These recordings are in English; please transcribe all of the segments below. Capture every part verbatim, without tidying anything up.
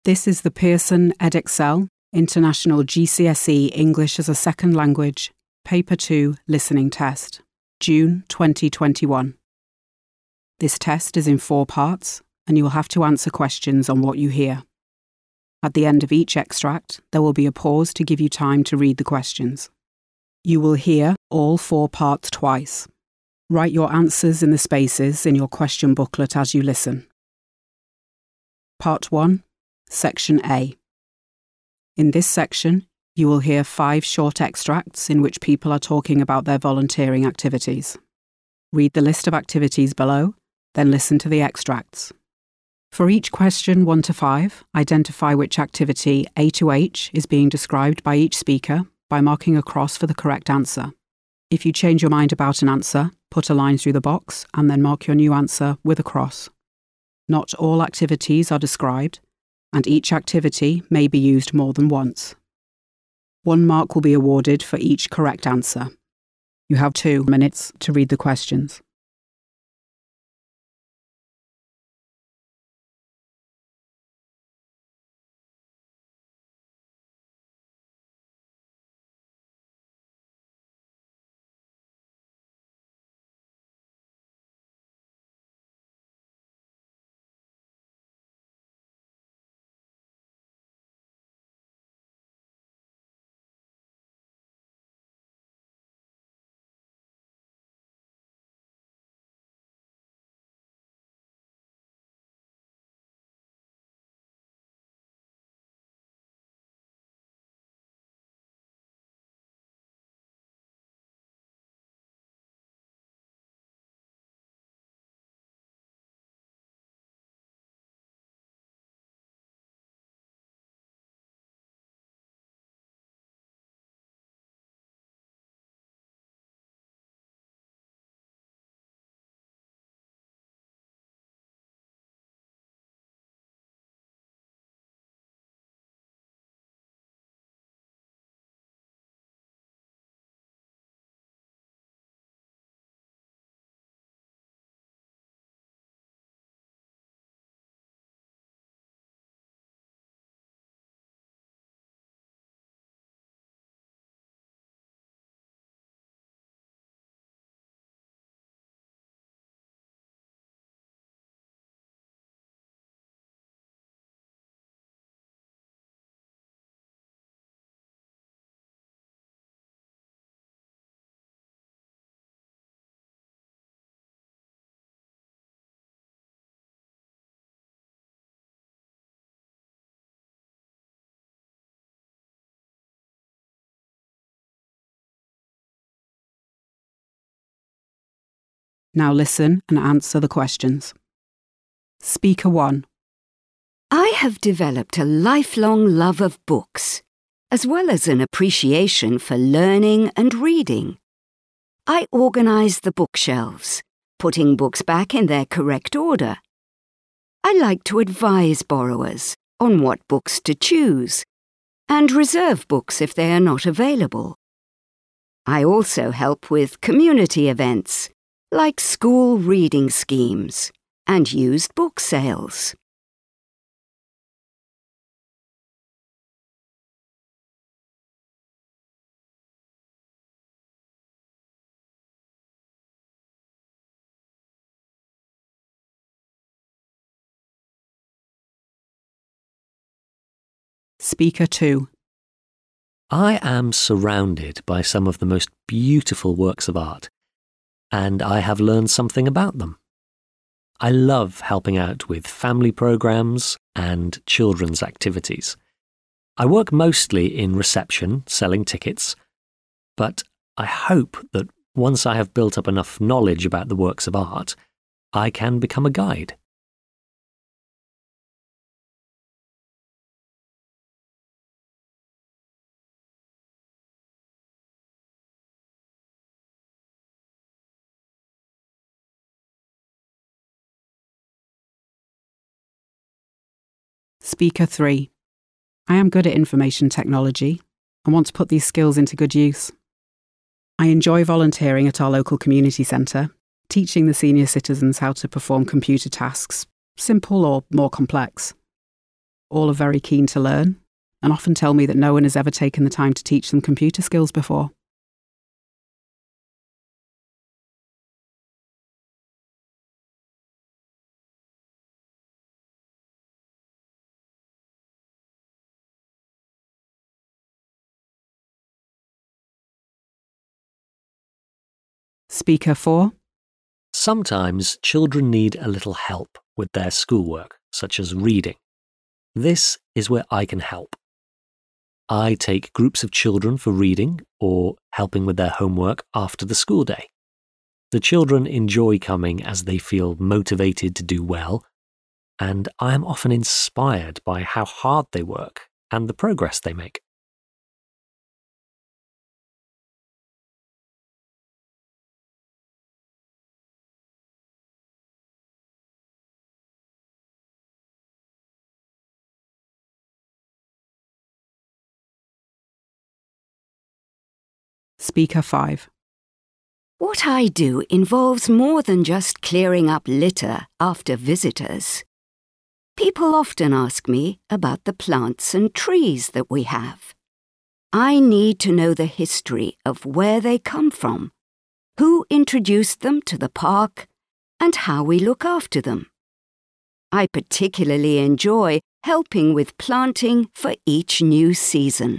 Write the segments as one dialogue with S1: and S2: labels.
S1: This is the Pearson Edexcel International G C S E English as a Second Language Paper two Listening Test, June twenty twenty-one. This test is in four parts, and you will have to answer questions on what you hear. At the end of each extract, there will be a pause to give you time to read the questions. You will hear all four parts twice. Write your answers in the spaces in your question booklet as you listen. Part one, Section A. In this section, you will hear five short extracts in which people are talking about their volunteering activities. Read the list of activities below, then listen to the extracts. For each question one to five, identify which activity A to H is being described by each speaker by marking a cross for the correct answer. If you change your mind about an answer, put a line through the box and then mark your new answer with a cross. Not all activities are described, and each activity may be used more than once. One mark will be awarded for each correct answer. You have two minutes to read the questions. Now listen and answer the questions. Speaker one.
S2: I have developed a lifelong love of books, as well as an appreciation for learning and reading. I organise the bookshelves, putting books back in their correct order. I like to advise borrowers on what books to choose, and reserve books if they are not available. I also help with community events, like school reading schemes and used book sales.
S1: Speaker two.
S3: I am surrounded by some of the most beautiful works of art, and I have learned something about them. I love helping out with family programs and children's activities. I work mostly in reception, selling tickets, but I hope that once I have built up enough knowledge about the works of art, I can become a guide.
S1: Speaker three. I am good at information technology and want to put these skills into good use. I enjoy volunteering at our local community centre, teaching the senior citizens how to perform computer tasks, simple or more complex. All are very keen to learn and often tell me that no one has ever taken the time to teach them computer skills before. Speaker four.
S3: Sometimes children need a little help with their schoolwork, such as reading. This is where I can help. I take groups of children for reading or helping with their homework after the school day. The children enjoy coming as they feel motivated to do well, and I am often inspired by how hard they work and the progress they make.
S1: Speaker five.
S2: What I do involves more than just clearing up litter after visitors. People often ask me about the plants and trees that we have. I need to know the history of where they come from, who introduced them to the park, and how we look after them. I particularly enjoy helping with planting for each new season.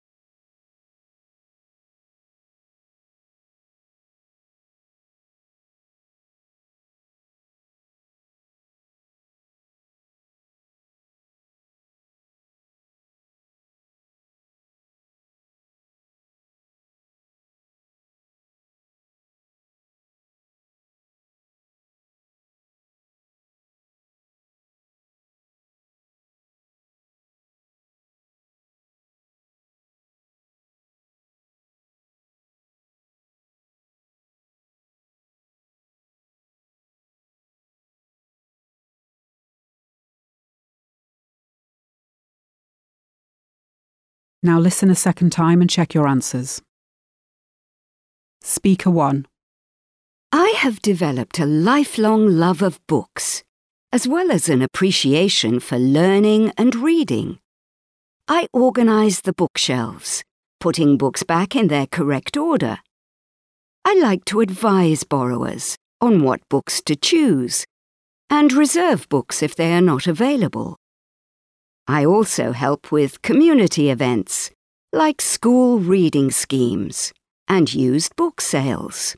S1: Now listen a second time and check your answers. Speaker one.
S2: I have developed a lifelong love of books, as well as an appreciation for learning and reading. I organize the bookshelves, putting books back in their correct order. I like to advise borrowers on what books to choose, and reserve books if they are not available. I also help with community events, like school reading schemes and used book sales.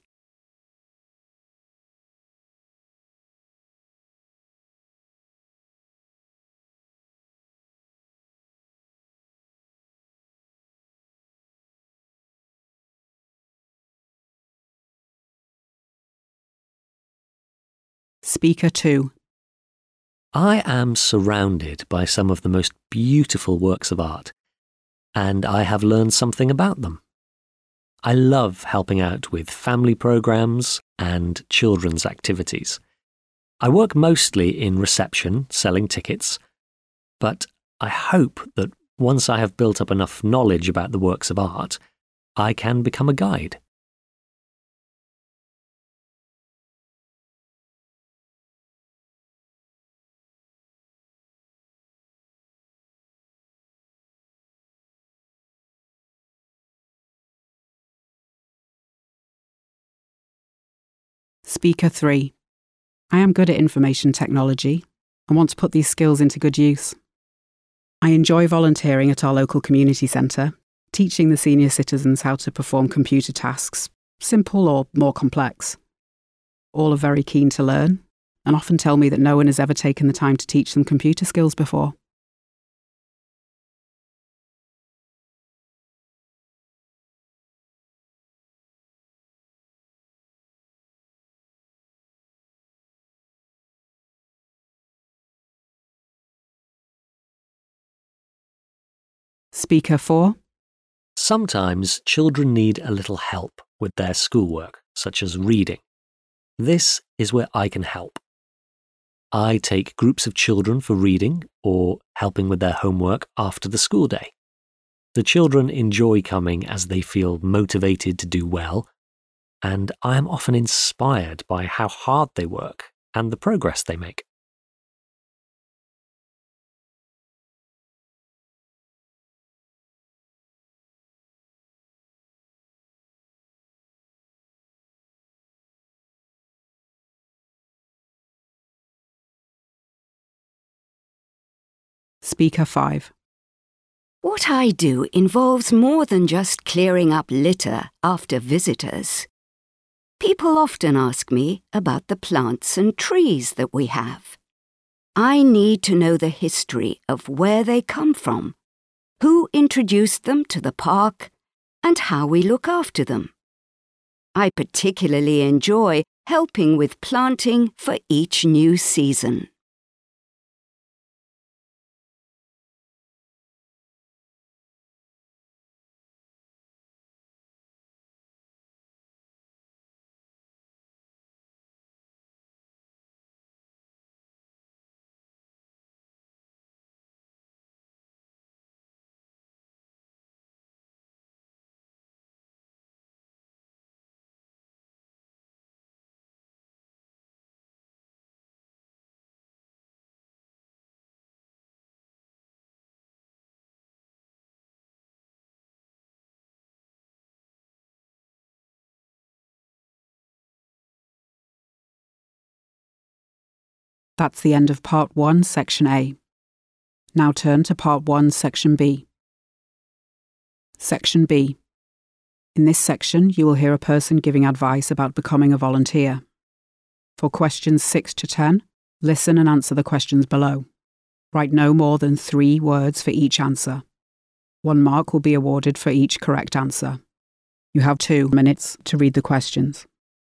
S1: Speaker two.
S3: I am surrounded by some of the most beautiful works of art, and I have learned something about them. I love helping out with family programs and children's activities. I work mostly in reception, selling tickets, but I hope that once I have built up enough knowledge about the works of art, I can become a guide.
S1: Speaker three. I am good at information technology and want to put these skills into good use. I enjoy volunteering at our local community centre, teaching the senior citizens how to perform computer tasks, simple or more complex. All are very keen to learn and often tell me that no one has ever taken the time to teach them computer skills before. Speaker four.
S3: Sometimes children need a little help with their schoolwork, such as reading. This is where I can help. I take groups of children for reading or helping with their homework after the school day. The children enjoy coming as they feel motivated to do well, and I am often inspired by how hard they work and the progress they make.
S1: Speaker five.
S2: What I do involves more than just clearing up litter after visitors. People often ask me about the plants and trees that we have. I need to know the history of where they come from, who introduced them to the park, and how we look after them. I particularly enjoy helping with planting for each new season.
S1: That's the end of Part one, Section A. Now turn to Part one, Section B. Section B. In this section, you will hear a person giving advice about becoming a volunteer. For questions six to ten, listen and answer the questions below. Write no more than three words for each answer. One mark will be awarded for each correct answer. You have two minutes to read the questions.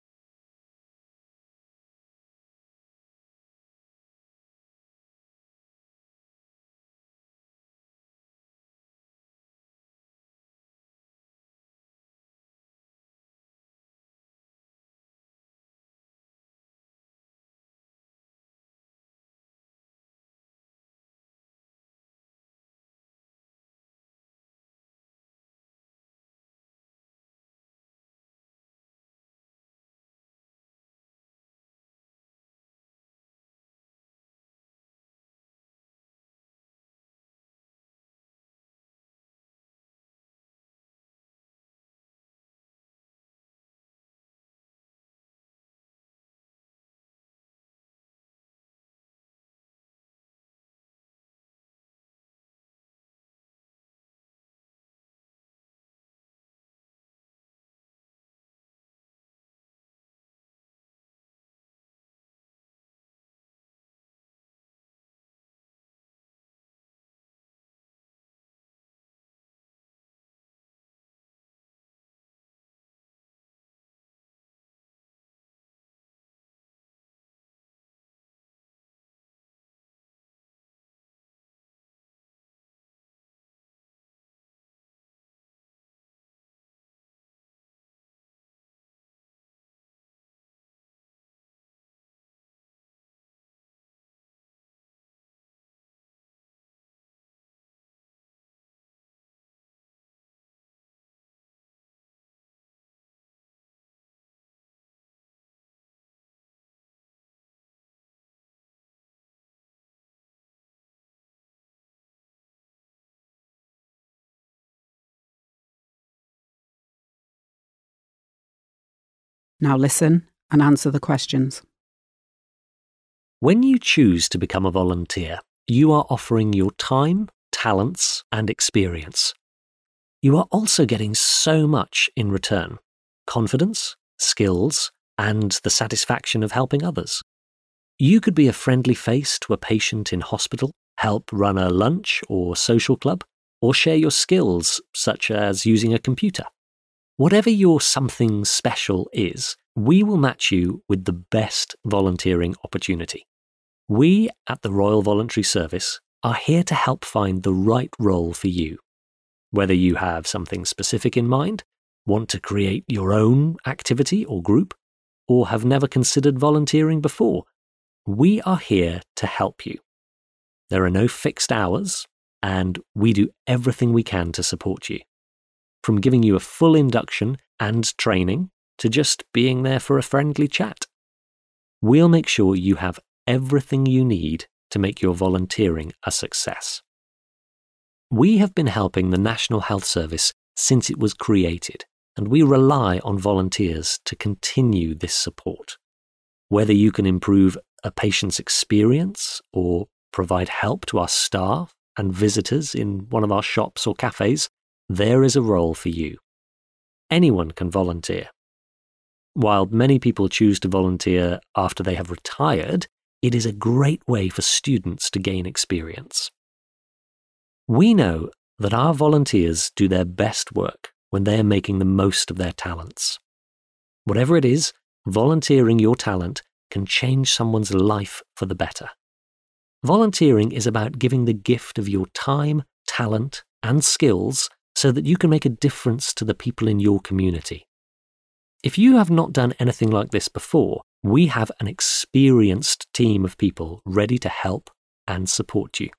S1: Now listen and answer the questions.
S3: When you choose to become a volunteer, you are offering your time, talents, and experience. You are also getting so much in return: confidence, skills, and the satisfaction of helping others. You could be a friendly face to a patient in hospital, help run a lunch or social club, or share your skills, such as using a computer. Whatever your something special is, we will match you with the best volunteering opportunity. We at the Royal Voluntary Service are here to help find the right role for you. Whether you have something specific in mind, want to create your own activity or group, or have never considered volunteering before, we are here to help you. There are no fixed hours, and we do everything we can to support you. From giving you a full induction and training to just being there for a friendly chat. We'll make sure you have everything you need to make your volunteering a success. We have been helping the National Health Service since it was created, and we rely on volunteers to continue this support. Whether you can improve a patient's experience or provide help to our staff and visitors in one of our shops or cafes, there is a role for you. Anyone can volunteer. While many people choose to volunteer after they have retired, it is a great way for students to gain experience. We know that our volunteers do their best work when they are making the most of their talents. Whatever it is, volunteering your talent can change someone's life for the better. Volunteering is about giving the gift of your time, talent, and skills so that you can make a difference to the people in your community. If you have not done anything like this before, we have an experienced team of people ready to help and support you.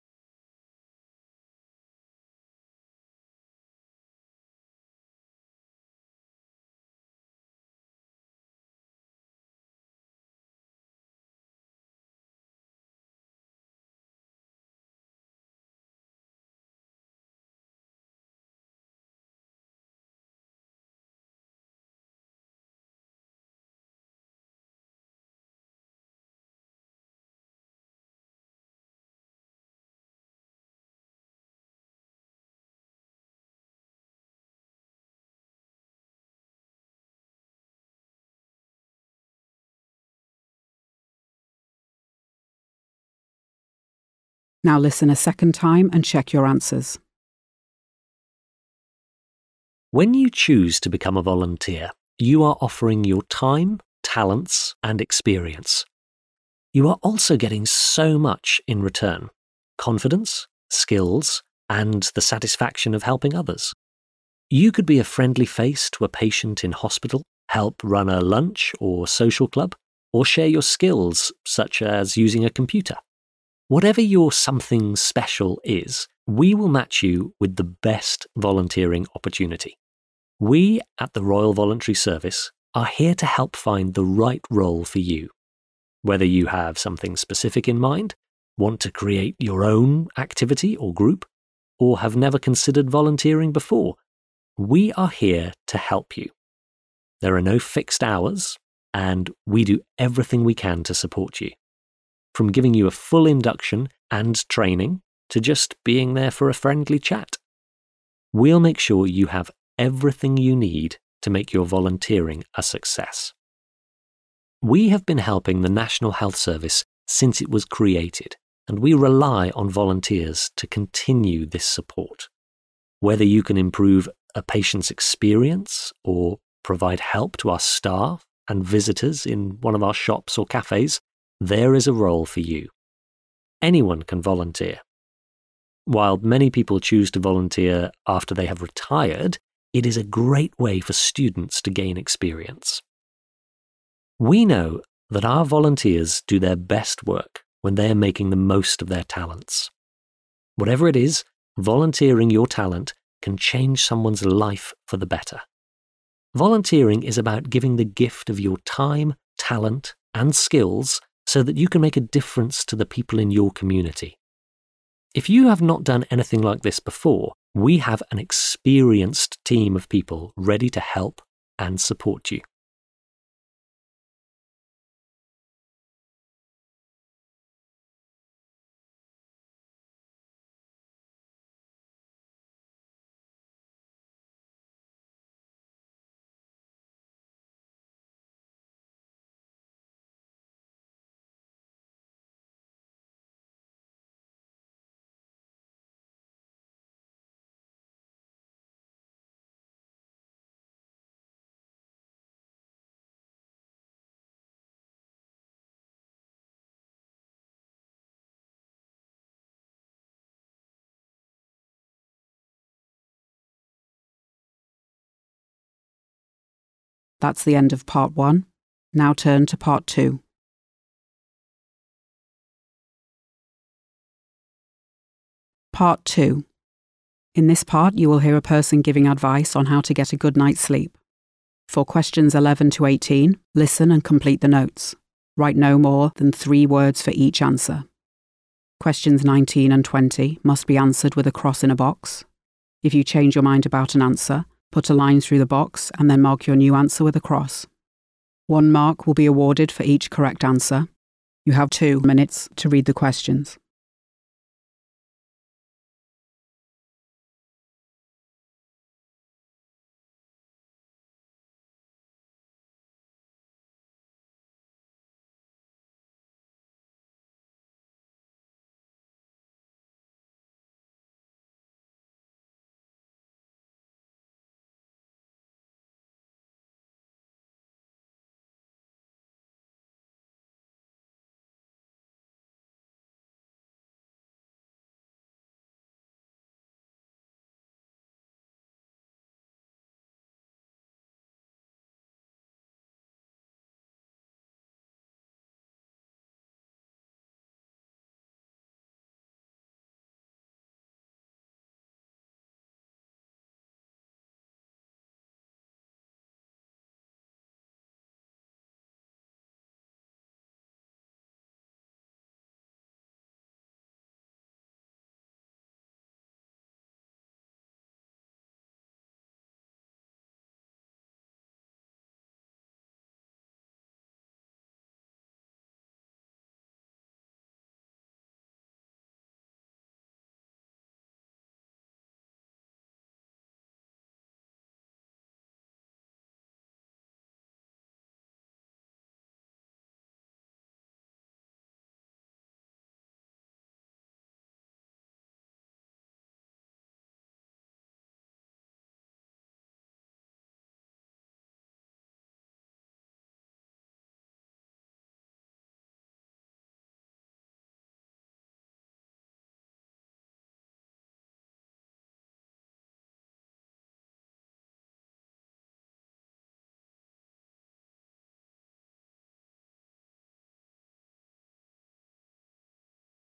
S1: Now listen a second time and check your answers.
S3: When you choose to become a volunteer, you are offering your time, talents, and experience. You are also getting so much in return: confidence, skills, and the satisfaction of helping others. You could be a friendly face to a patient in hospital, help run a lunch or social club, or share your skills, such as using a computer. Whatever your something special is, we will match you with the best volunteering opportunity. We at the Royal Voluntary Service are here to help find the right role for you. Whether you have something specific in mind, want to create your own activity or group, or have never considered volunteering before, we are here to help you. There are no fixed hours, and we do everything we can to support you. From giving you a full induction and training to just being there for a friendly chat. We'll make sure you have everything you need to make your volunteering a success. We have been helping the National Health Service since it was created, and we rely on volunteers to continue this support. Whether you can improve a patient's experience or provide help to our staff and visitors in one of our shops or cafes, there is a role for you. Anyone can volunteer. While many people choose to volunteer after they have retired, it is a great way for students to gain experience. We know that our volunteers do their best work when they are making the most of their talents. Whatever it is, volunteering your talent can change someone's life for the better. Volunteering is about giving the gift of your time, talent, and skills so that you can make a difference to the people in your community. If you have not done anything like this before, we have an experienced team of people ready to help and support you.
S1: That's the end of part one. Now turn to part two. Part two. In this part, you will hear a person giving advice on how to get a good night's sleep. For questions eleven to eighteen, listen and complete the notes. Write no more than three words for each answer. Questions nineteen and twenty must be answered with a cross in a box. If you change your mind about an answer, put a line through the box and then mark your new answer with a cross. One mark will be awarded for each correct answer. You have two minutes to read the questions.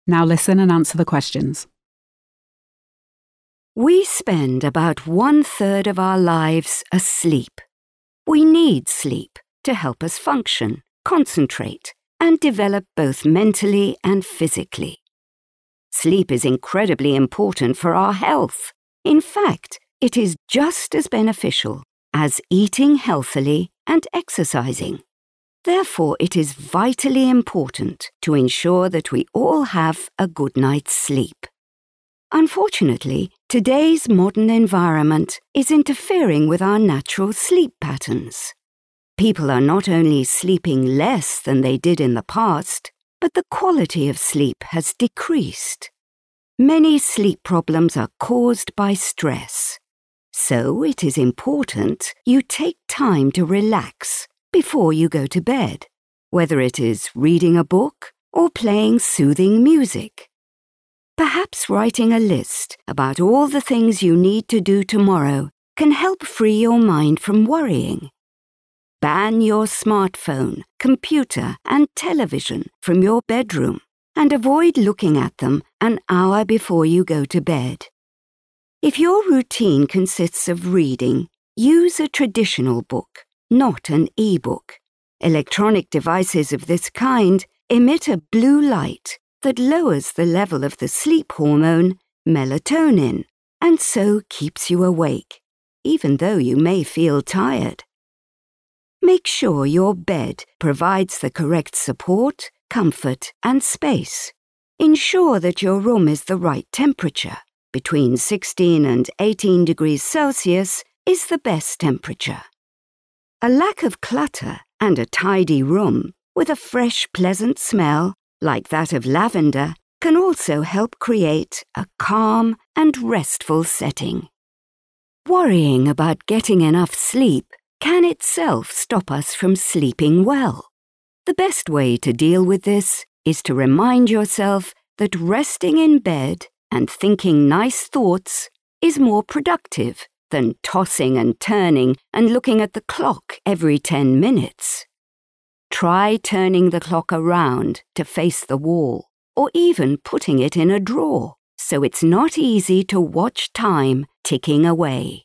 S1: Now listen and answer the questions.
S2: We spend about one third of our lives asleep. We need sleep to help us function, concentrate, and develop both mentally and physically. Sleep is incredibly important for our health. In fact, it is just as beneficial as eating healthily and exercising. Therefore, it is vitally important to ensure that we all have a good night's sleep. Unfortunately, today's modern environment is interfering with our natural sleep patterns. People are not only sleeping less than they did in the past, but the quality of sleep has decreased. Many sleep problems are caused by stress. So it is important you take time to relax before you go to bed, whether it is reading a book or playing soothing music. Perhaps writing a list about all the things you need to do tomorrow can help free your mind from worrying. Ban your smartphone, computer, and television from your bedroom and avoid looking at them an hour before you go to bed. If your routine consists of reading, use a traditional book, not an e-book. Electronic devices of this kind emit a blue light that lowers the level of the sleep hormone, melatonin, and so keeps you awake, even though you may feel tired. Make sure your bed provides the correct support, comfort, and space. Ensure that your room is the right temperature. Between sixteen and eighteen degrees Celsius is the best temperature. A lack of clutter and a tidy room with a fresh, pleasant smell, like that of lavender, can also help create a calm and restful setting. Worrying about getting enough sleep can itself stop us from sleeping well. The best way to deal with this is to remind yourself that resting in bed and thinking nice thoughts is more productive than tossing and turning and looking at the clock every ten minutes. Try turning the clock around to face the wall, or even putting it in a drawer so it's not easy to watch time ticking away.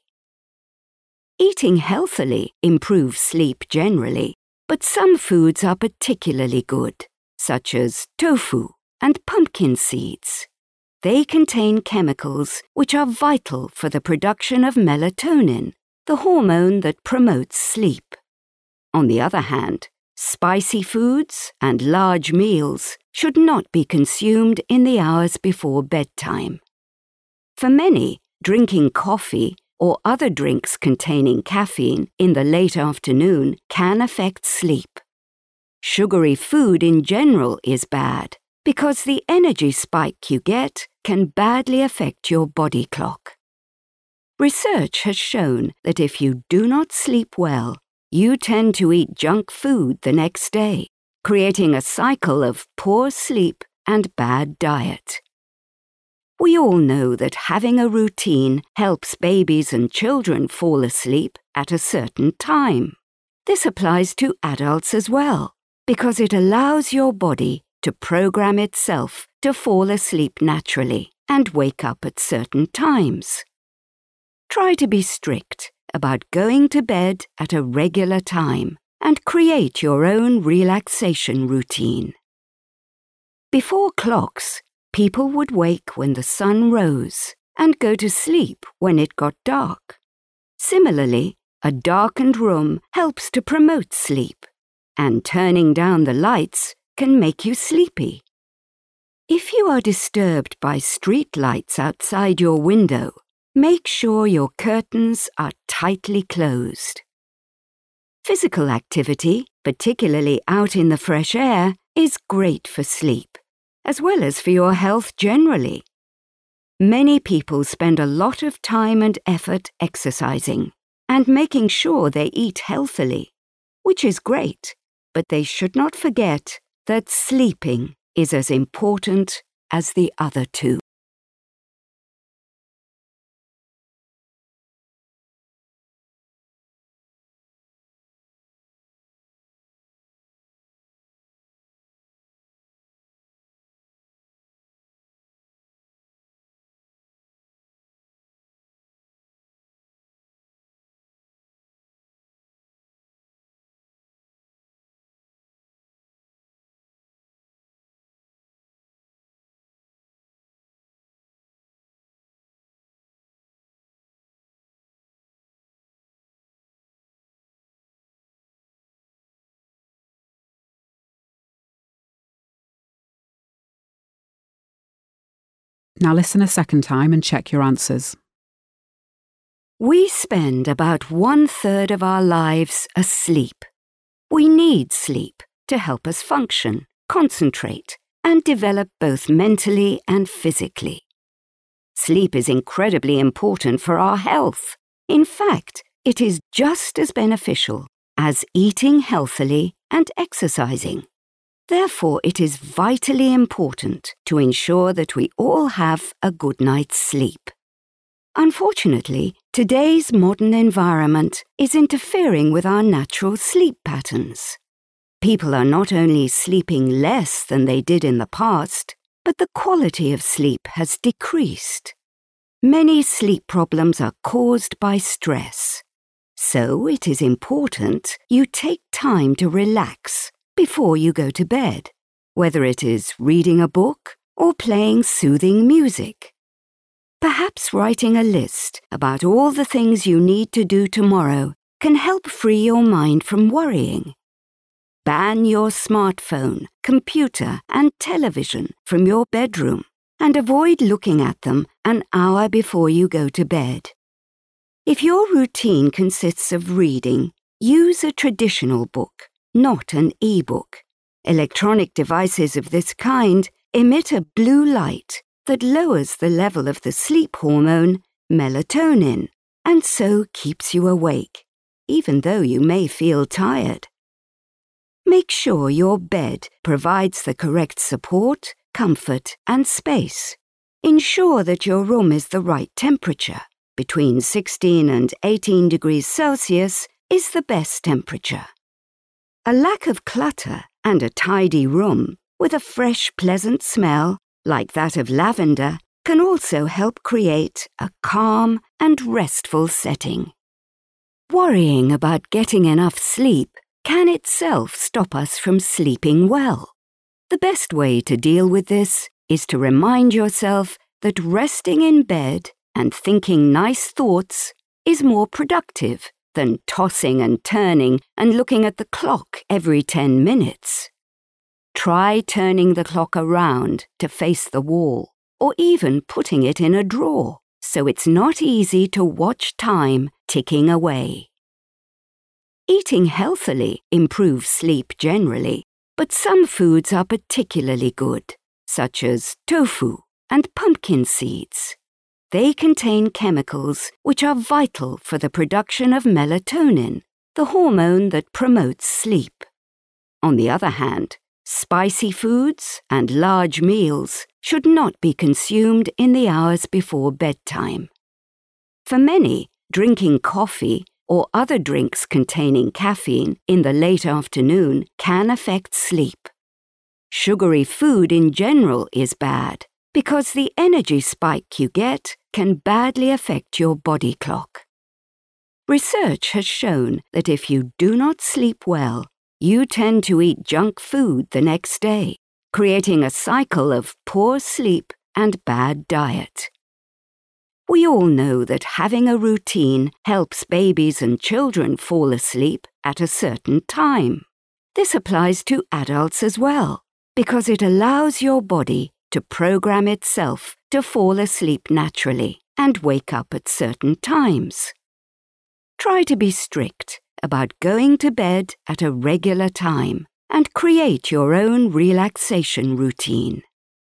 S2: Eating healthily improves sleep generally, but some foods are particularly good, such as tofu and pumpkin seeds. They contain chemicals which are vital for the production of melatonin, the hormone that promotes sleep. On the other hand, spicy foods and large meals should not be consumed in the hours before bedtime. For many, drinking coffee or other drinks containing caffeine in the late afternoon can affect sleep. Sugary food in general is bad because the energy spike you get can badly affect your body clock. Research has shown that if you do not sleep well, you tend to eat junk food the next day, creating a cycle of poor sleep and bad diet. We all know that having a routine helps babies and children fall asleep at a certain time. This applies to adults as well, because it allows your body to program itself to fall asleep naturally and wake up at certain times. Try to be strict about going to bed at a regular time and create your own relaxation routine. Before clocks, people would wake when the sun rose and go to sleep when it got dark. Similarly, a darkened room helps to promote sleep, and turning down the lights can make you sleepy. If you are disturbed by street lights outside your window, make sure your curtains are tightly closed. Physical activity, particularly out in the fresh air, is great for sleep, as well as for your health generally. Many people spend a lot of time and effort exercising and making sure they eat healthily, which is great, but they should not forget that sleeping is as important as the other two.
S1: Now listen a second time and check your answers.
S2: We spend about one third of our lives asleep. We need sleep to help us function, concentrate, and develop both mentally and physically. Sleep is incredibly important for our health. In fact, it is just as beneficial as eating healthily and exercising. Therefore, it is vitally important to ensure that we all have a good night's sleep. Unfortunately, today's modern environment is interfering with our natural sleep patterns. People are not only sleeping less than they did in the past, but the quality of sleep has decreased. Many sleep problems are caused by stress. So it is important you take time to relax before you go to bed, whether it is reading a book or playing soothing music. Perhaps writing a list about all the things you need to do tomorrow can help free your mind from worrying. Ban your smartphone, computer, and television from your bedroom and avoid looking at them an hour before you go to bed. If your routine consists of reading, use a traditional book, not an e-book. Electronic devices of this kind emit a blue light that lowers the level of the sleep hormone, melatonin, and so keeps you awake, even though you may feel tired. Make sure your bed provides the correct support, comfort, and space. Ensure that your room is the right temperature. Between sixteen and eighteen degrees Celsius is the best temperature. A lack of clutter and a tidy room with a fresh, pleasant smell, like that of lavender, can also help create a calm and restful setting. Worrying about getting enough sleep can itself stop us from sleeping well. The best way to deal with this is to remind yourself that resting in bed and thinking nice thoughts is more productive than tossing and turning and looking at the clock every ten minutes. Try turning the clock around to face the wall, or even putting it in a drawer, so it's not easy to watch time ticking away. Eating healthily improves sleep generally, but some foods are particularly good, such as tofu and pumpkin seeds. They contain chemicals which are vital for the production of melatonin, the hormone that promotes sleep. On the other hand, spicy foods and large meals should not be consumed in the hours before bedtime. For many, drinking coffee or other drinks containing caffeine in the late afternoon can affect sleep. Sugary food in general is bad because the energy spike you get can badly affect your body clock. Research has shown that if you do not sleep well, you tend to eat junk food the next day, creating a cycle of poor sleep and bad diet. We all know that having a routine helps babies and children fall asleep at a certain time. This applies to adults as well, because it allows your body to program itself to fall asleep naturally and wake up at certain times. Try to be strict about going to bed at a regular time and create your own relaxation routine.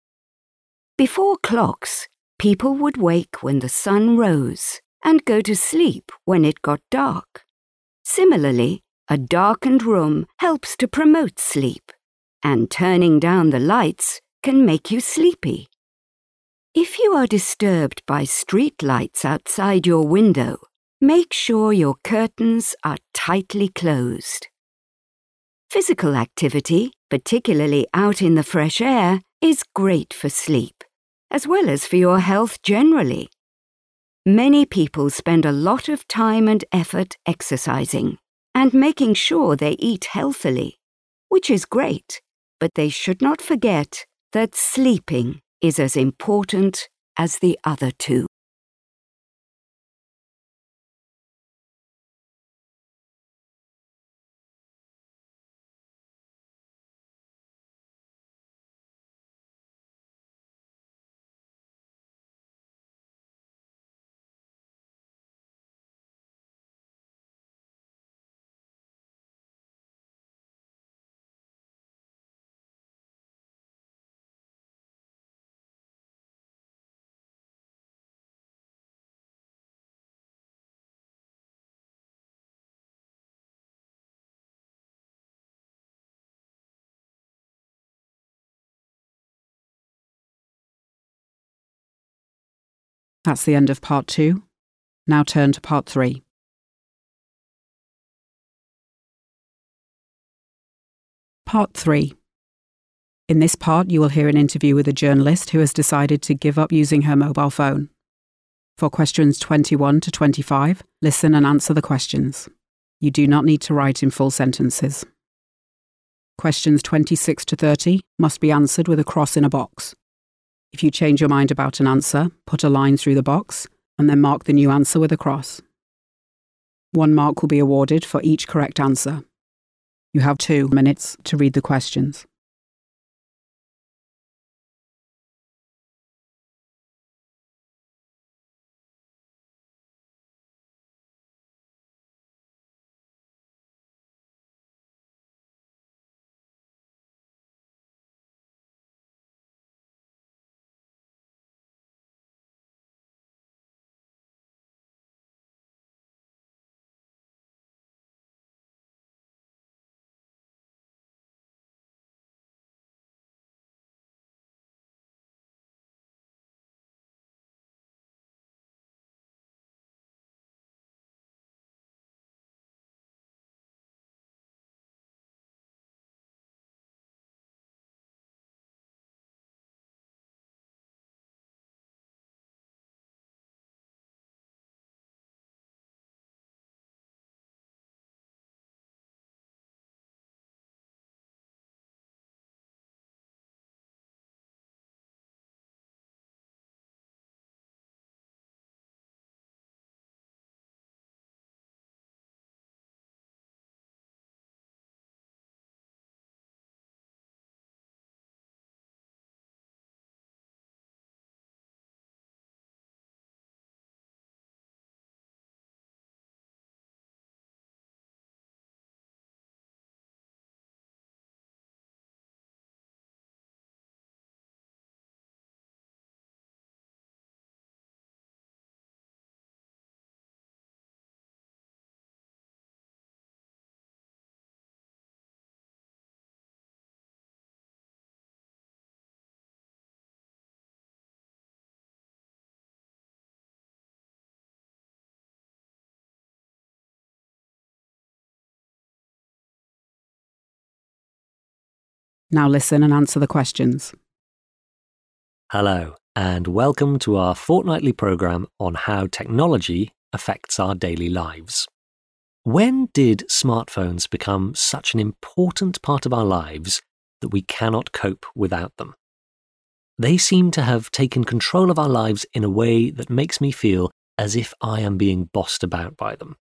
S2: Before clocks, people would wake when the sun rose and go to sleep when it got dark. Similarly, a darkened room helps to promote sleep, and turning down the lights can make you sleepy. If you are disturbed by street lights outside your window, make sure your curtains are tightly closed. Physical activity, particularly out in the fresh air, is great for sleep, as well as for your health generally. Many people spend a lot of time and effort exercising and making sure they eat healthily, which is great, but they should not forget that sleeping is as important as the other two.
S1: That's the end of part two. Now turn to part three. Part three. In this part, you will hear an interview with a journalist who has decided to give up using her mobile phone. For questions twenty-one to twenty-five, listen and answer the questions. You do not need to write in full sentences. Questions twenty-six to thirty must be answered with a cross in a box. If you change your mind about an answer, put a line through the box and then mark the new answer with a cross. One mark will be awarded for each correct answer. You have two minutes to read the questions. Now listen and answer the questions.
S3: Hello, and welcome to our fortnightly programme on how technology affects our daily lives. When did smartphones become such an important part of our lives that we cannot cope without them? They seem to have taken control of our lives in a way that makes me feel as if I am being bossed about by them.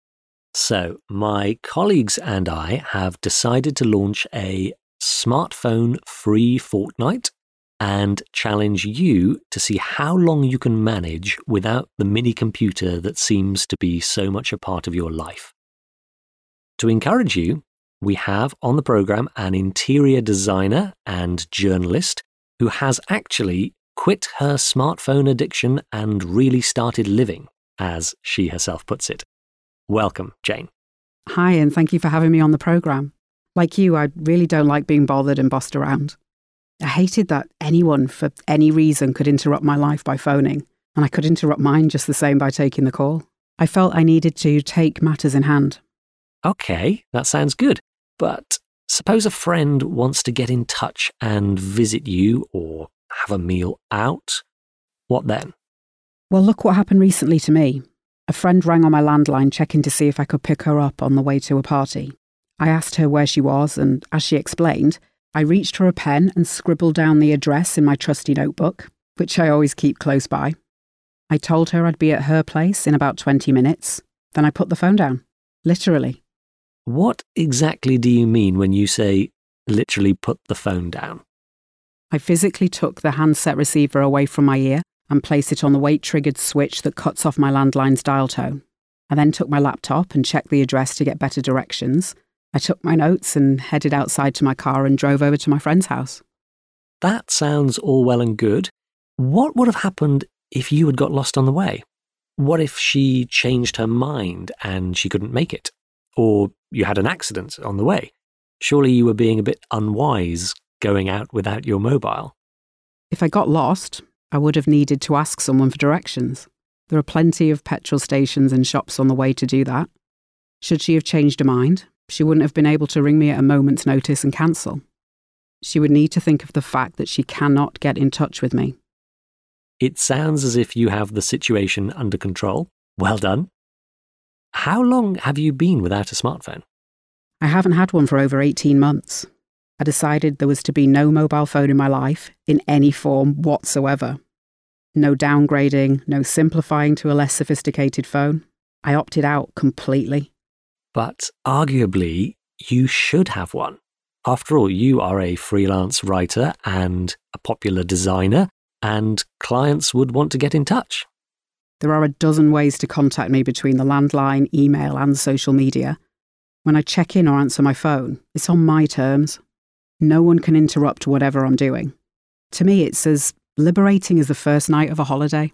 S3: So, my colleagues and I have decided to launch a smartphone-free fortnight and challenge you to see how long you can manage without the mini computer that seems to be so much a part of your life. To encourage you, we have on the programme an interior designer and journalist who has actually quit her smartphone addiction and really started living, as she herself puts it. Welcome, Jane.
S1: Hi, and thank you for having me on the programme. Like you, I really don't like being bothered and bossed around. I hated that anyone, for any reason, could interrupt my life by phoning, and I could interrupt mine just the same by taking the call. I felt I needed to take matters in hand.
S3: Okay, that sounds good. But suppose a friend wants to get in touch and visit you or have a meal out. What then?
S1: Well, look what happened recently to me. A friend rang on my landline checking to see if I could pick her up on the way to a party. I asked her where she was, and as she explained, I reached for a pen and scribbled down the address in my trusty notebook, which I always keep close by. I told her I'd be at her place in about twenty minutes. Then I put the phone down. Literally.
S3: What exactly do you mean when you say, literally put the phone down?
S1: I physically took the handset receiver away from my ear and placed it on the weight-triggered switch that cuts off my landline's dial tone. I then took my laptop and checked the address to get better directions. I took my notes and headed outside to my car and drove over to my friend's house.
S3: That sounds all well and good. What would have happened if you had got lost on the way? What if she changed her mind and she couldn't make it? Or you had an accident on the way? Surely you were being a bit unwise going out without your mobile.
S1: If I got lost, I would have needed to ask someone for directions. There are plenty of petrol stations and shops on the way to do that. Should she have changed her mind, she wouldn't have been able to ring me at a moment's notice and cancel. She would need to think of the fact that she cannot get in touch with me.
S3: It sounds as if you have the situation under control. Well done. How long have you been without a smartphone?
S1: I haven't had one for over eighteen months. I decided there was to be no mobile phone in my life, in any form whatsoever. No downgrading, no simplifying to a less sophisticated phone. I opted out completely.
S3: But arguably, you should have one. After all, you are a freelance writer and a popular designer, and clients would want to get in touch.
S1: There are a dozen ways to contact me between the landline, email, and social media. When I check in or answer my phone, it's on my terms. No one can interrupt whatever I'm doing. To me, it's as liberating as the first night of a holiday.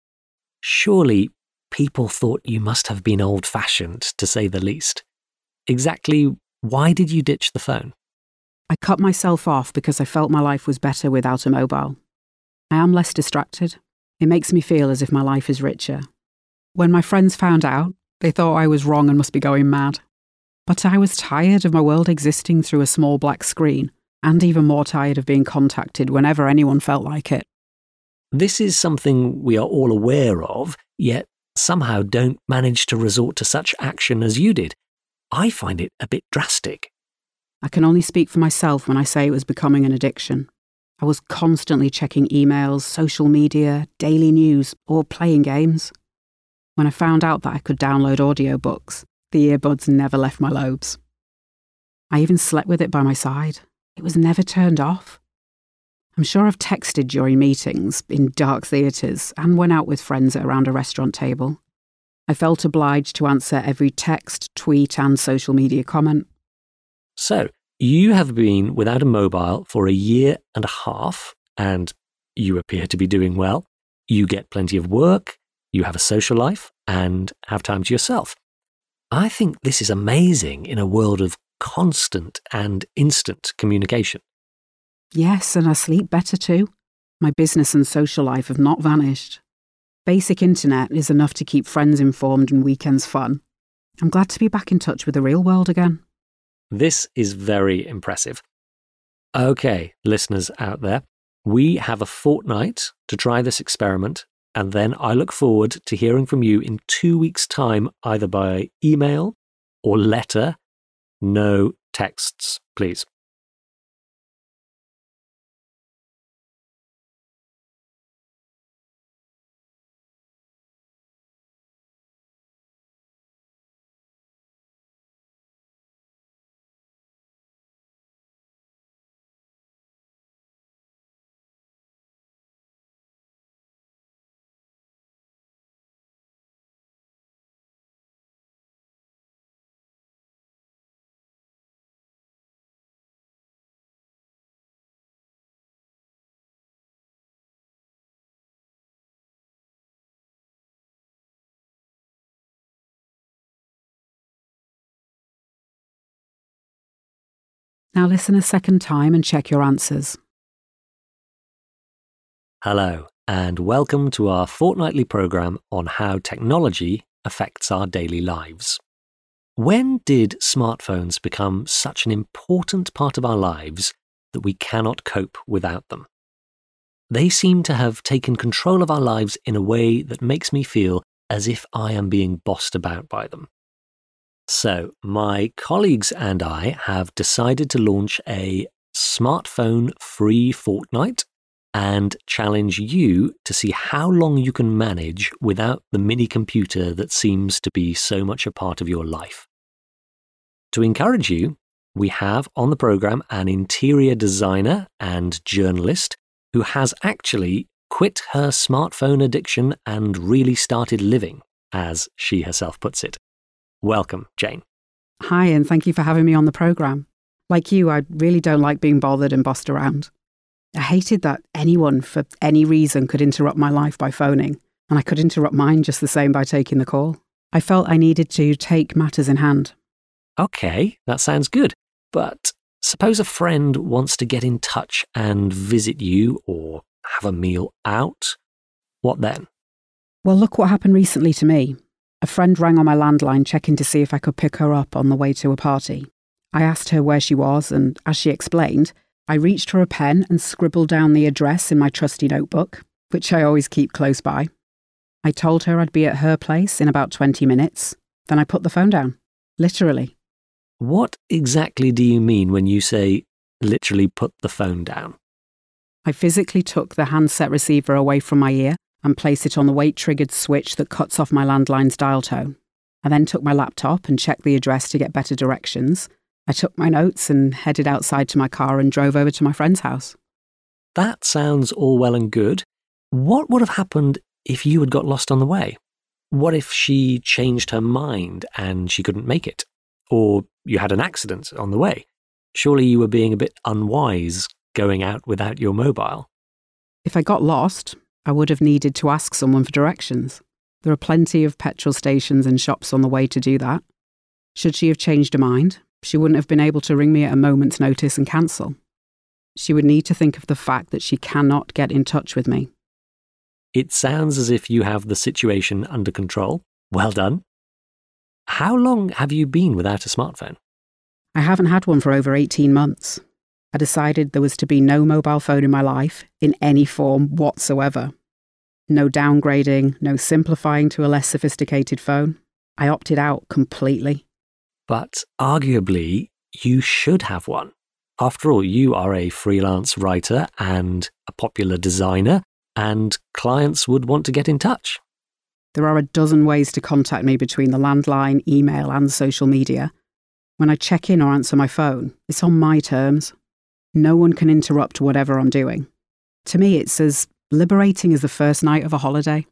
S3: Surely, people thought you must have been old-fashioned, to say the least. Exactly why did you ditch the phone?
S1: I cut myself off because I felt my life was better without a mobile. I am less distracted. It makes me feel as if my life is richer. When my friends found out, they thought I was wrong and must be going mad. But I was tired of my world existing through a small black screen, and even more tired of being contacted whenever anyone felt like it.
S3: This is something we are all aware of, yet somehow don't manage to resort to such action as you did. I find it a bit drastic.
S1: I can only speak for myself when I say it was becoming an addiction. I was constantly checking emails, social media, daily news, or playing games. When I found out that I could download audiobooks, the earbuds never left my lobes. I even slept with it by my side. It was never turned off. I'm sure I've texted during meetings, in dark theatres, and went out with friends around a restaurant table. I felt obliged to answer every text, tweet, and social media comment.
S3: So, you have been without a mobile for a year and a half, and you appear to be doing well. You get plenty of work, you have a social life, and have time to yourself. I think this is amazing in a world of constant and instant communication.
S1: Yes, and I sleep better too. My business and social life have not vanished. Basic internet is enough to keep friends informed and weekends fun. I'm glad to be back in touch with the real world again.
S3: This is very impressive. Okay, listeners out there, we have a fortnight to try this experiment, and then I look forward to hearing from you in two weeks' time, either by email or letter. No texts, please.
S1: Now listen a second time and check your answers.
S3: Hello, and welcome to our fortnightly programme on how technology affects our daily lives. When did smartphones become such an important part of our lives that we cannot cope without them? They seem to have taken control of our lives in a way that makes me feel as if I am being bossed about by them. So, my colleagues and I have decided to launch a smartphone-free fortnight and challenge you to see how long you can manage without the mini computer that seems to be so much a part of your life. To encourage you, we have on the programme an interior designer and journalist who has actually quit her smartphone addiction and really started living, as she herself puts it. Welcome, Jane.
S1: Hi, and thank you for having me on the programme. Like you, I really don't like being bothered and bossed around. I hated that anyone, for any reason, could interrupt my life by phoning, and I could interrupt mine just the same by taking the call. I felt I needed to take matters in hand.
S3: Okay, that sounds good. But suppose a friend wants to get in touch and visit you or have a meal out. What then?
S1: Well, look what happened recently to me. A friend rang on my landline checking to see if I could pick her up on the way to a party. I asked her where she was, and as she explained, I reached for a pen and scribbled down the address in my trusty notebook, which I always keep close by. I told her I'd be at her place in about twenty minutes. Then I put the phone down. Literally.
S3: What exactly do you mean when you say literally put the phone down?
S1: I physically took the handset receiver away from my ear and placed it on the weight-triggered switch that cuts off my landline's dial tone. I then took my laptop and checked the address to get better directions. I took my notes and headed outside to my car and drove over to my friend's house.
S3: That sounds all well and good. What would have happened if you had got lost on the way? What if she changed her mind and she couldn't make it? Or you had an accident on the way? Surely you were being a bit unwise going out without your mobile.
S1: If I got lost, I would have needed to ask someone for directions. There are plenty of petrol stations and shops on the way to do that. Should she have changed her mind, she wouldn't have been able to ring me at a moment's notice and cancel. She would need to think of the fact that she cannot get in touch with me.
S3: It sounds as if you have the situation under control. Well done. How long have you been without a smartphone?
S1: I haven't had one for over eighteen months. I decided there was to be no mobile phone in my life, in any form whatsoever. No downgrading, no simplifying to a less sophisticated phone. I opted out completely.
S3: But arguably, you should have one. After all, you are a freelance writer and a popular designer, and clients would want to get in touch.
S1: There are a dozen ways to contact me between the landline, email, and social media. When I check in or answer my phone, it's on my terms. No one can interrupt whatever I'm doing. To me, it's as liberating as the first night of a holiday.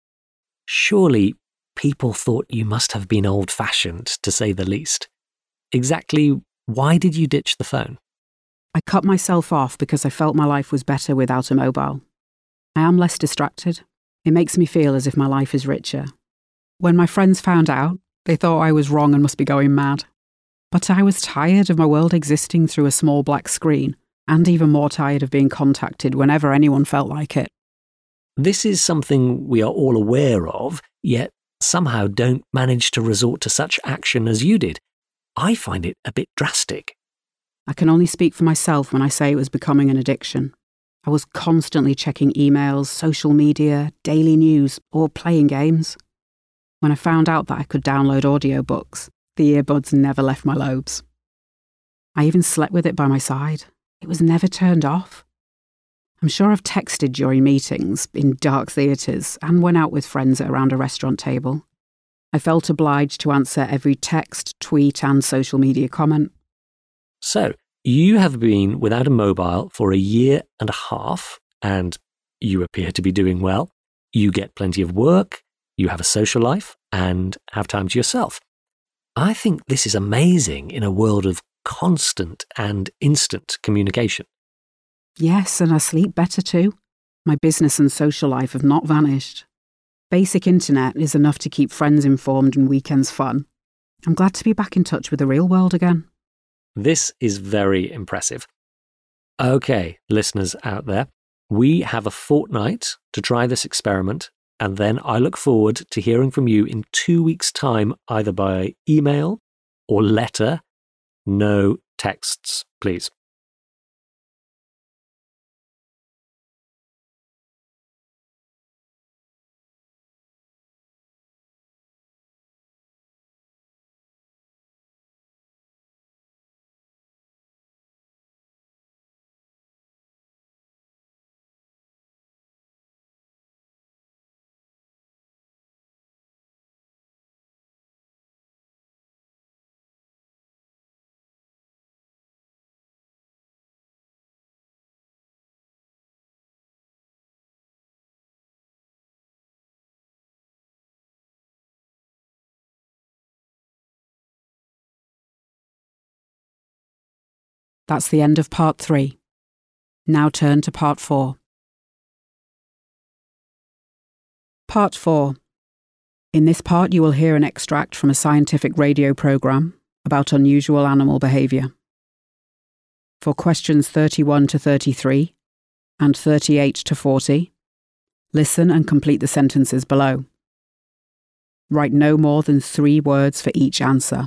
S3: Surely people thought you must have been old-fashioned, to say the least. Exactly why did you ditch the phone?
S1: I cut myself off because I felt my life was better without a mobile. I am less distracted. It makes me feel as if my life is richer. When my friends found out, they thought I was wrong and must be going mad. But I was tired of my world existing through a small black screen, and even more tired of being contacted whenever anyone felt like it.
S3: This is something we are all aware of, yet somehow don't manage to resort to such action as you did. I find it a bit drastic.
S1: I can only speak for myself when I say it was becoming an addiction. I was constantly checking emails, social media, daily news, or playing games. When I found out that I could download audiobooks, the earbuds never left my lobes. I even slept with it by my side. It was never turned off. I'm sure I've texted during meetings, in dark theatres, and went out with friends around a restaurant table. I felt obliged to answer every text, tweet, and social media comment.
S3: So, you have been without a mobile for a year and a half, and you appear to be doing well. You get plenty of work, you have a social life, and have time to yourself. I think this is amazing in a world of constant and instant communication.
S1: Yes, and I sleep better too. My business and social life have not vanished. Basic internet is enough to keep friends informed and weekends fun. I'm glad to be back in touch with the real world again.
S3: This is very impressive. Okay, listeners out there, we have a fortnight to try this experiment, and then I look forward to hearing from you in two weeks' time, either by email or letter. No texts, please.
S1: That's the end of part three. Now turn to part four. Part four. In this part, you will hear an extract from a scientific radio program about unusual animal behaviour. For questions thirty-one to thirty-three, and thirty-eight to forty. Listen and complete the sentences below. Write no more than three words for each answer.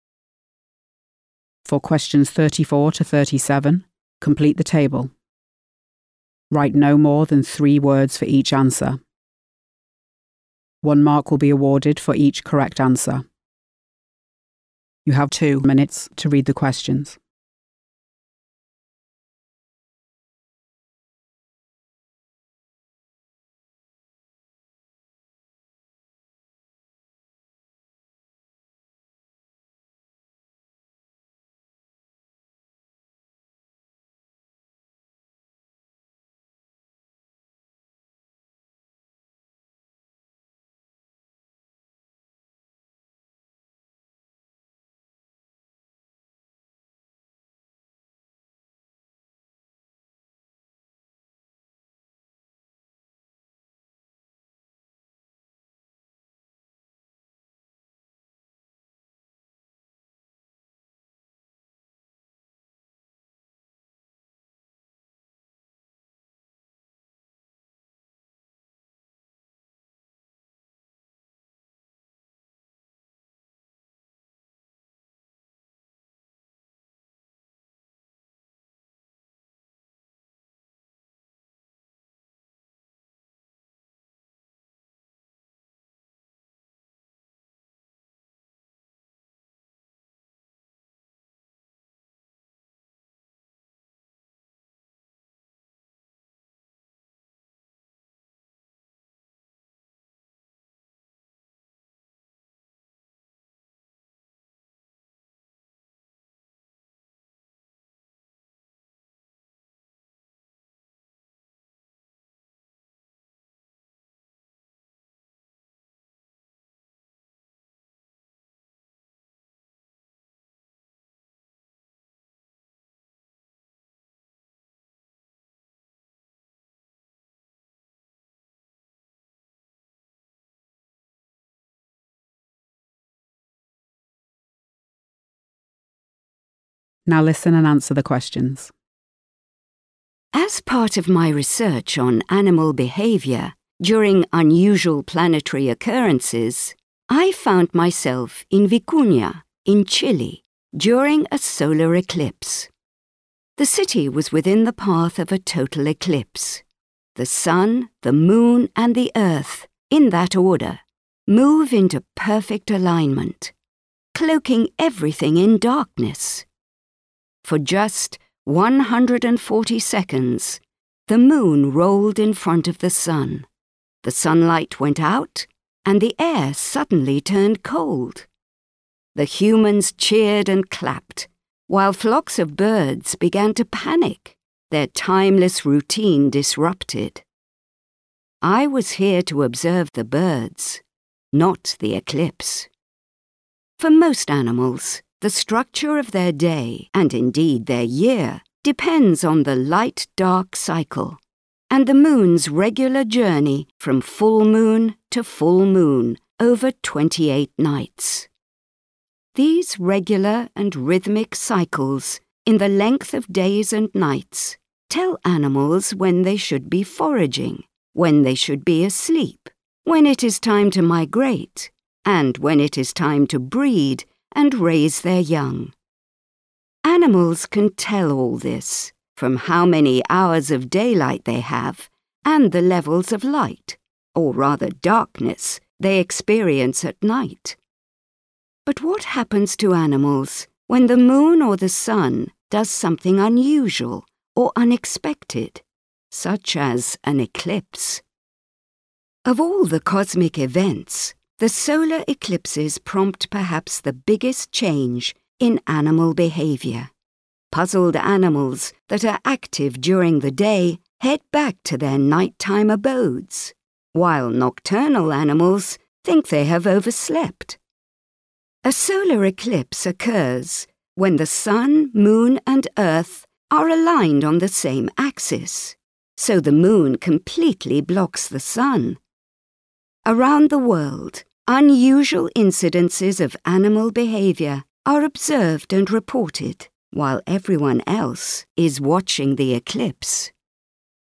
S1: For questions thirty-four to thirty-seven, complete the table. Write no more than three words for each answer. One mark will be awarded for each correct answer. You have two minutes to read the questions. Now listen and answer the questions.
S2: As part of my research on animal behavior during unusual planetary occurrences, I found myself in Vicuña, in Chile, during a solar eclipse. The city was within the path of a total eclipse. The sun, the moon, and the earth, in that order, move into perfect alignment, cloaking everything in darkness. For just one hundred forty seconds, the moon rolled in front of the sun. The sunlight went out, and the air suddenly turned cold. The humans cheered and clapped, while flocks of birds began to panic, their timeless routine disrupted. I was here to observe the birds, not the eclipse. For most animals, the structure of their day, and indeed their year, depends on the light-dark cycle, and the moon's regular journey from full moon to full moon over twenty-eight nights. These regular and rhythmic cycles in the length of days and nights tell animals when they should be foraging, when they should be asleep, when it is time to migrate, and when it is time to breed and raise their young. Animals can tell all this from how many hours of daylight they have and the levels of light, or rather darkness, they experience at night. But what happens to animals when the moon or the sun does something unusual or unexpected, such as an eclipse? Of all the cosmic events, the solar eclipses prompt perhaps the biggest change in animal behavior. Puzzled animals that are active during the day head back to their nighttime abodes, while nocturnal animals think they have overslept. A solar eclipse occurs when the sun, moon, and earth are aligned on the same axis, so the moon completely blocks the sun. Around the world, unusual incidences of animal behavior are observed and reported, while everyone else is watching the eclipse.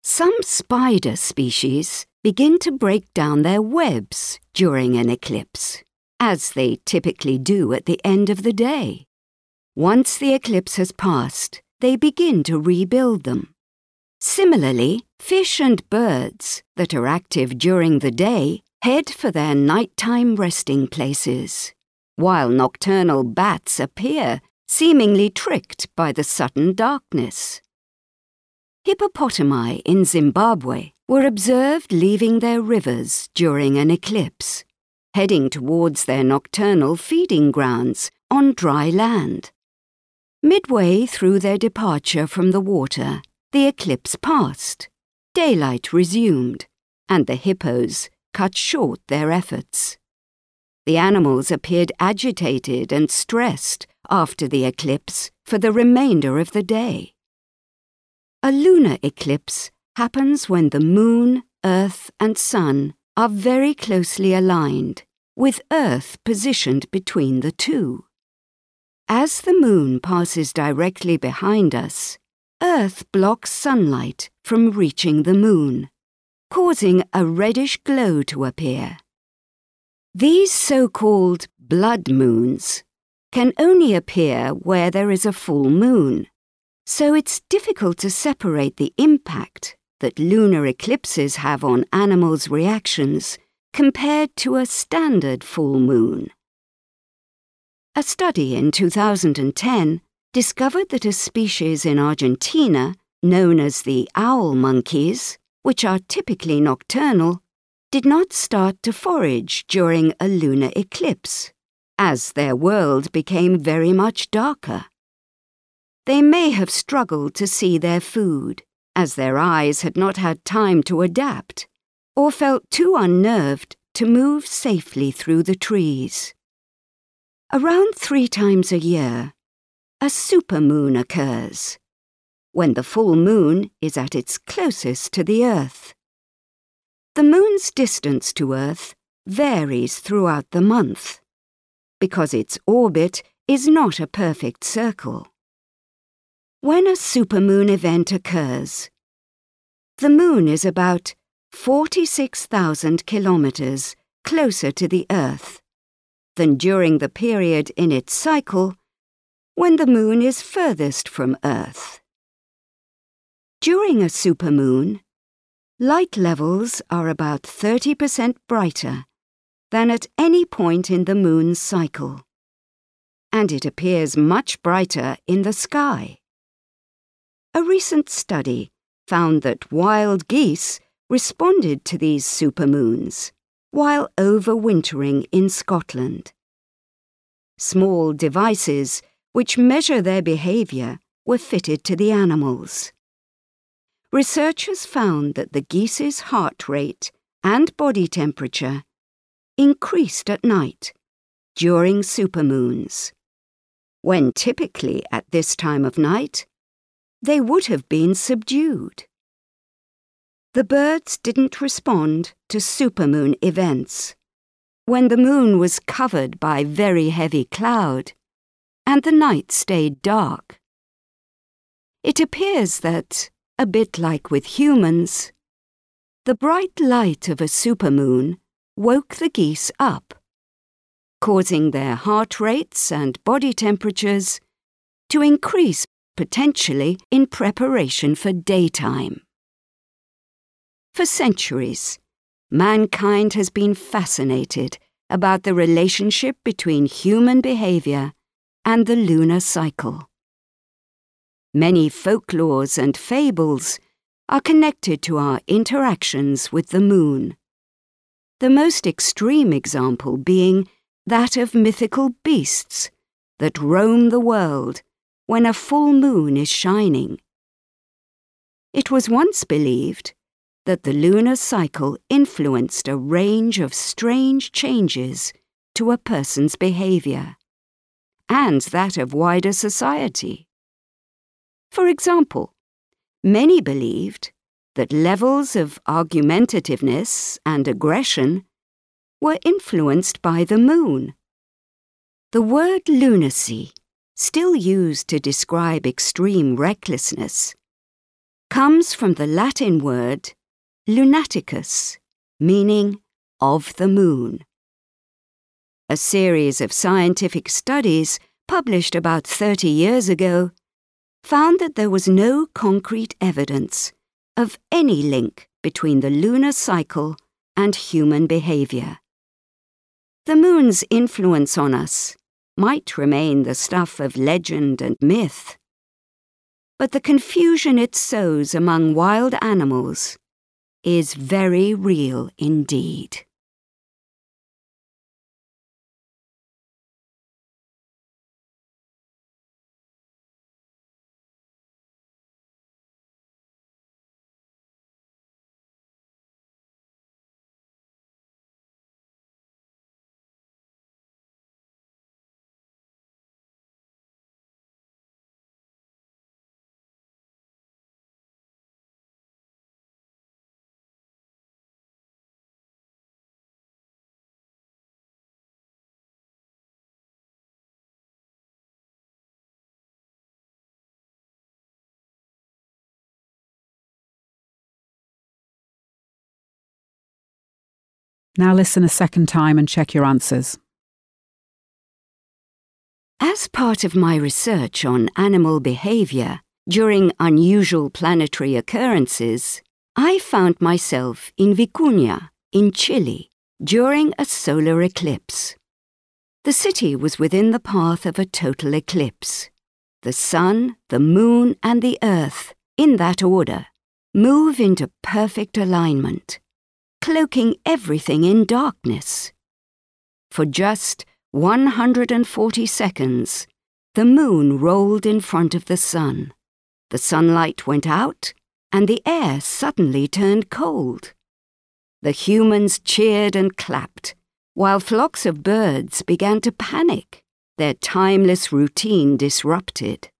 S2: Some spider species begin to break down their webs during an eclipse, as they typically do at the end of the day. Once the eclipse has passed, they begin to rebuild them. Similarly, fish and birds that are active during the day head for their nighttime resting places, while nocturnal bats appear, seemingly tricked by the sudden darkness. Hippopotami in Zimbabwe were observed leaving their rivers during an eclipse, heading towards their nocturnal feeding grounds on dry land. Midway through their departure from the water, the eclipse passed, daylight resumed, and the hippos cut short their efforts. The animals appeared agitated and stressed after the eclipse for the remainder of the day. A lunar eclipse happens when the moon, earth, and sun are very closely aligned, with Earth positioned between the two. As the moon passes directly behind us, Earth blocks sunlight from reaching the moon, causing a reddish glow to appear. These so-called blood moons can only appear where there is a full moon, so it's difficult to separate the impact that lunar eclipses have on animals' reactions compared to a standard full moon. A study in two thousand ten discovered that a species in Argentina, known as the owl monkeys, which are typically nocturnal, did not start to forage during a lunar eclipse, as their world became very much darker. They may have struggled to see their food, as their eyes had not had time to adapt, or felt too unnerved to move safely through the trees. Around three times a year, a supermoon occurs, when the full moon is at its closest to the Earth. The moon's distance to Earth varies throughout the month, because its orbit is not a perfect circle. When a supermoon event occurs, the moon is about forty-six thousand kilometers closer to the Earth than during the period in its cycle when the moon is furthest from Earth. During a supermoon, light levels are about thirty percent brighter than at any point in the moon's cycle, and it appears much brighter in the sky. A recent study found that wild geese responded to these supermoons while overwintering in Scotland. Small devices which measure their behavior were fitted to the animals. Researchers found that the geese's heart rate and body temperature increased at night during supermoons, when typically at this time of night they would have been subdued. The birds didn't respond to supermoon events when the moon was covered by very heavy cloud and the night stayed dark. It appears that, a bit like with humans, the bright light of a supermoon woke the geese up, causing their heart rates and body temperatures to increase potentially in preparation for daytime. For centuries, mankind has been fascinated about the relationship between human behavior and the lunar cycle. Many folklores and fables are connected to our interactions with the moon, the most extreme example being that of mythical beasts that roam the world when a full moon is shining. It was once believed that the lunar cycle influenced a range of strange changes to a person's behavior, and that of wider society. For example, many believed that levels of argumentativeness and aggression were influenced by the moon. The word lunacy, still used to describe extreme recklessness, comes from the Latin word lunaticus, meaning of the moon. A series of scientific studies published about thirty years ago found that there was no concrete evidence of any link between the lunar cycle and human behavior. The moon's influence on us might remain the stuff of legend and myth, but the confusion it sows among wild animals is very real indeed.
S1: Now listen a second time and check your answers.
S2: As part of my research on animal behavior during unusual planetary occurrences, I found myself in Vicuña, in Chile, during a solar eclipse. The city was within the path of a total eclipse. The sun, the moon, and the earth, in that order, move into perfect alignment, cloaking everything in darkness. For just one hundred forty seconds, the moon rolled in front of the sun. The sunlight went out, and the air suddenly turned cold. The humans cheered and clapped, while flocks of birds began to panic, their timeless routine disrupted.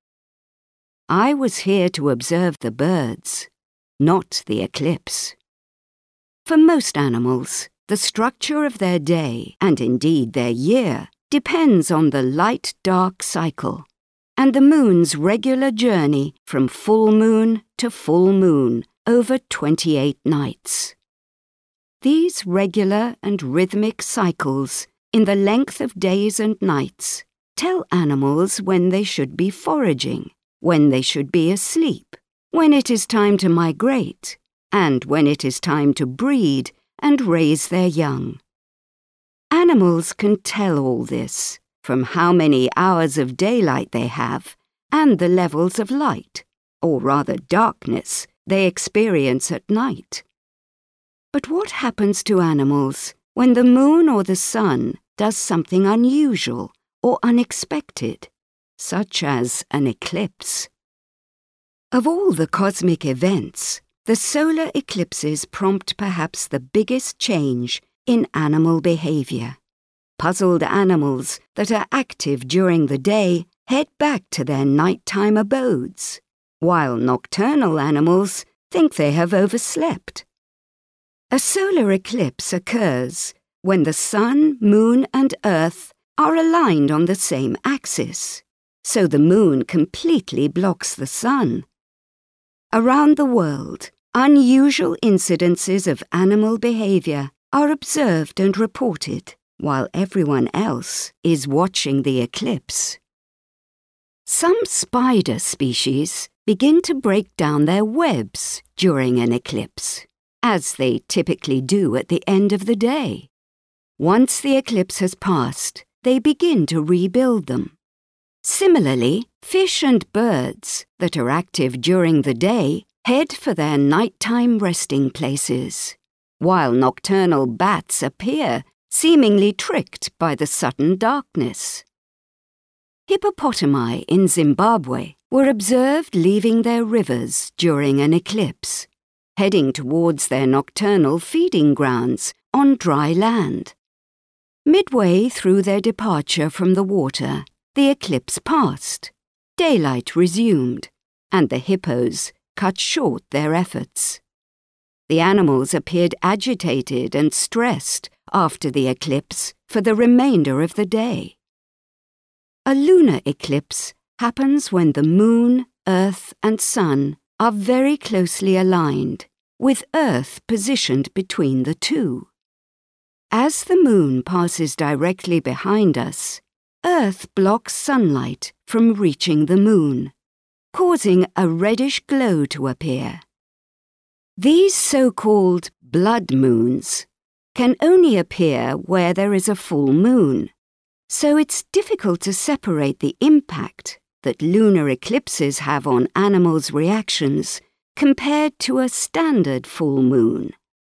S2: I was here to observe the birds, not the eclipse. For most animals, the structure of their day, and indeed their year, depends on the light-dark cycle, and the moon's regular journey from full moon to full moon over twenty-eight nights. These regular and rhythmic cycles in the length of days and nights tell animals when they should be foraging, when they should be asleep, when it is time to migrate, and when it is time to breed and raise their young. Animals can tell all this from how many hours of daylight they have and the levels of light, or rather darkness, they experience at night. But what happens to animals when the moon or the sun does something unusual or unexpected, such as an eclipse? Of all the cosmic events, the solar eclipses prompt perhaps the biggest change in animal behavior. Puzzled animals that are active during the day head back to their nighttime abodes, while nocturnal animals think they have overslept. A solar eclipse occurs when the sun, moon, and earth are aligned on the same axis, so the moon completely blocks the sun. Around the world, unusual incidences of animal behavior are observed and reported, while everyone else is watching the eclipse. Some spider species begin to break down their webs during an eclipse, as they typically do at the end of the day. Once the eclipse has passed, they begin to rebuild them. Similarly, fish and birds that are active during the day head for their nighttime resting places, while nocturnal bats appear, seemingly tricked by the sudden darkness. Hippopotami in Zimbabwe were observed leaving their rivers during an eclipse, heading towards their nocturnal feeding grounds on dry land. Midway through their departure from the water, the eclipse passed, daylight resumed, and the hippos cut short their efforts. The animals appeared agitated and stressed after the eclipse for the remainder of the day. A lunar eclipse happens when the moon, earth, and sun are very closely aligned, with Earth positioned between the two. As the Moon passes directly behind us, Earth blocks sunlight from reaching the Moon, causing a reddish glow to appear. These so-called blood moons can only appear where there is a full moon, so it's difficult to separate the impact that lunar eclipses have on animals' reactions compared to a standard full moon.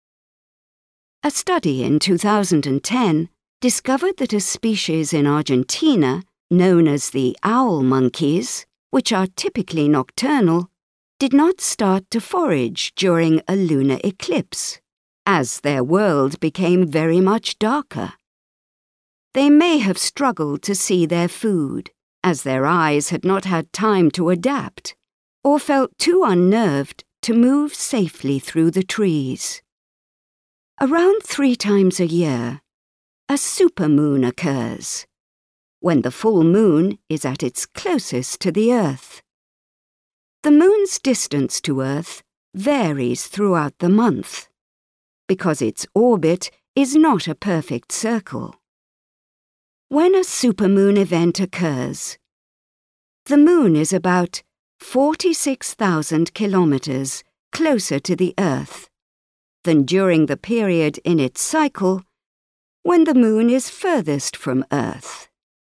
S2: A study in two thousand ten discovered that a species in Argentina, known as the owl monkeys, which are typically nocturnal, did not start to forage during a lunar eclipse, as their world became very much darker. They may have struggled to see their food, as their eyes had not had time to adapt, or felt too unnerved to move safely through the trees. Around three times a year, a supermoon occurs, when the full moon is at its closest to the Earth. The moon's distance to Earth varies throughout the month, because its orbit is not a perfect circle. When a supermoon event occurs, the moon is about forty-six thousand kilometers closer to the Earth than during the period in its cycle when the moon is furthest from Earth.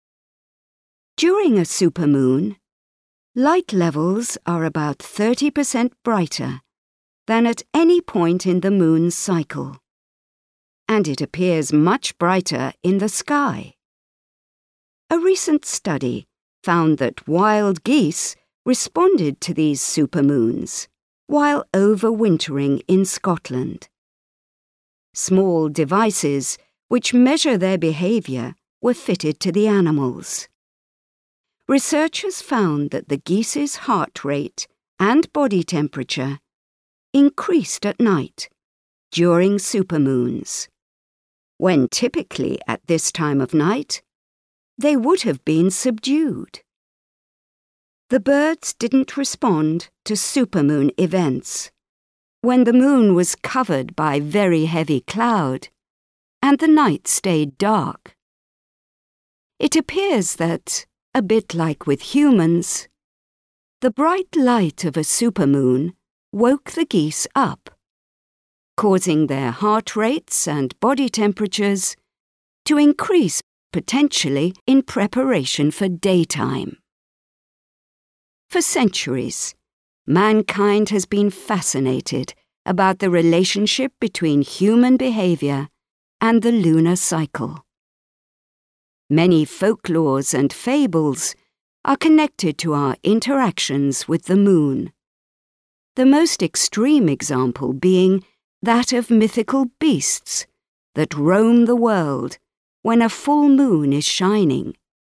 S2: During a supermoon, light levels are about thirty percent brighter than at any point in the moon's cycle, and it appears much brighter in the sky. A recent study found that wild geese responded to these supermoons while overwintering in Scotland. Small devices which measure their behavior were fitted to the animals. Researchers found that the geese's heart rate and body temperature increased at night during supermoons, when typically at this time of night they would have been subdued. The birds didn't respond to supermoon events when the moon was covered by very heavy cloud and the night stayed dark. It appears that, a bit like with humans, the bright light of a supermoon woke the geese up, causing their heart rates and body temperatures to increase potentially in preparation for daytime. For centuries, mankind has been fascinated about the relationship between human behavior and the lunar cycle. Many folklores and fables are connected to our interactions with the moon, the most extreme example being that of mythical beasts that roam the world when a full moon is shining.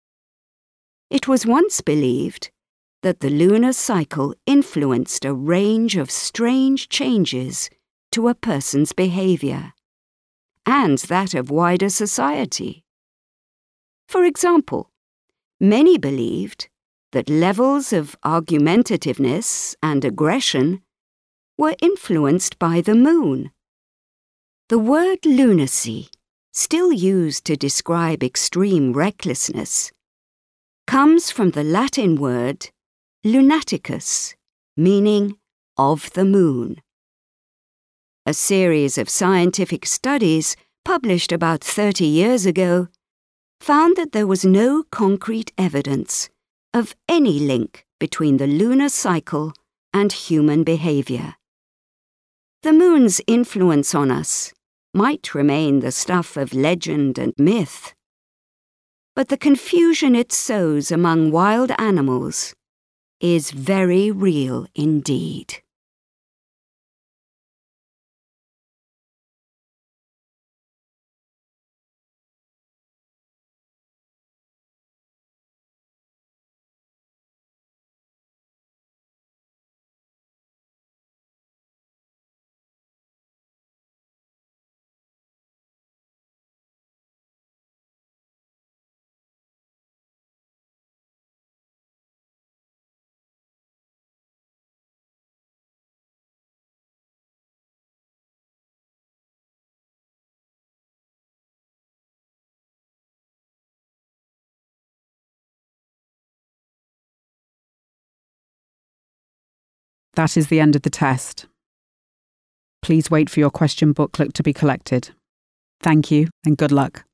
S2: It was once believed that the lunar cycle influenced a range of strange changes to a person's behavior, and that of wider society. For example, many believed that levels of argumentativeness and aggression were influenced by the moon. The word lunacy, still used to describe extreme recklessness, comes from the Latin word lunaticus, meaning of the moon. A series of scientific studies published about thirty years ago found that there was no concrete evidence of any link between the lunar cycle and human behavior. The moon's influence on us might remain the stuff of legend and myth, but the confusion it sows among wild animals is very real indeed.
S1: That is the end of the test. Please wait for your question booklet to be collected. Thank you and good luck.